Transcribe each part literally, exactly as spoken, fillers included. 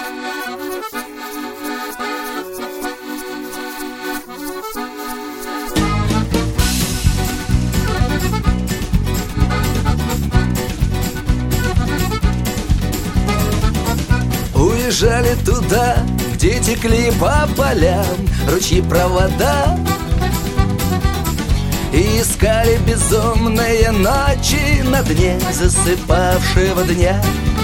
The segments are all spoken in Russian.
Уезжали туда, где текли по полям ручьи провода, и искали безумные ночи на дне засыпавшего дня.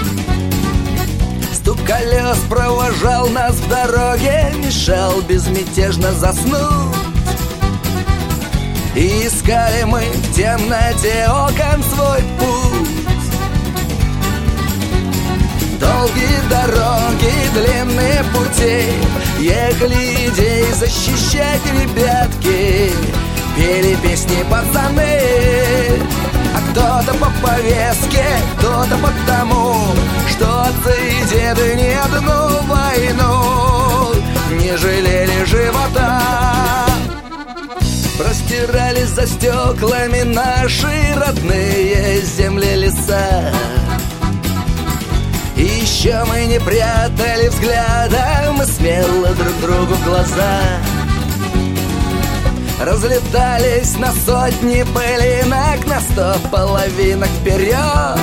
Стук колес провожал нас в дороге, мешал безмятежно заснуть. И искали мы в темноте окон свой путь. Долгие дороги, длинные пути, ехали идеи защищать ребятки. Пели песни пацаны, а кто-то по повестке, кто-то потому, что отцы и деды не одну войну не жалели живота. Простирались за стеклами наши родные земли, леса. И еще мы не прятали взгляда, мы смело друг другу в глаза. Разлетались на сотни пылинок, на сто половинок вперед.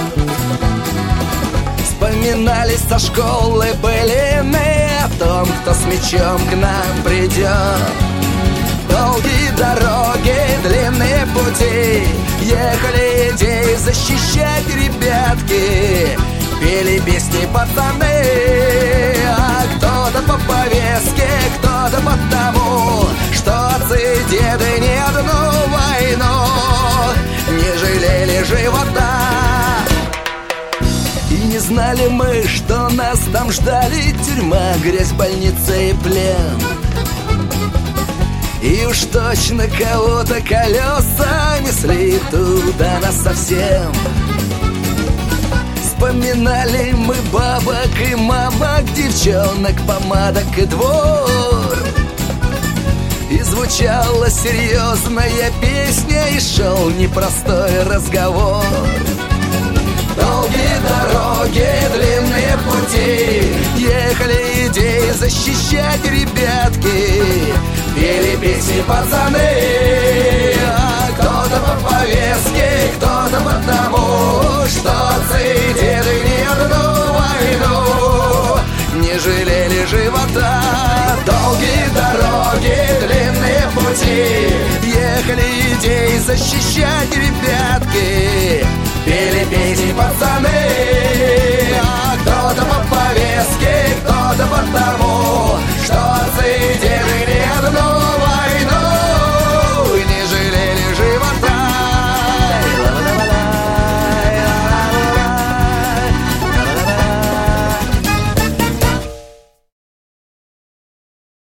Вспоминались со школы былины о том, кто с мечом к нам придет. Долгие дороги, длинные пути, ехали идеи защищать ребятки. Пели песни пацаны, а кто-то по повестке, кто-то потому, что отцы и деды не одну войну не жалели живота. И не знали мы, что нас там ждали тюрьма, грязь, больница и плен. И уж точно кого-то колеса несли туда нас совсем. Вспоминали мы бабок и мамок, девчонок, помадок и двор. И звучала серьезная песня, и шел непростой разговор. Долгие дороги, длинные пути, ехали идеи защищать ребятки. Пели песни пацаны, а кто-то по повестке, кто-то потому, что отцы и деды не одну войну не жалели живота. Долгие дороги, длинные пути, ехали идеи защищать ребятки. Пели песни пацаны.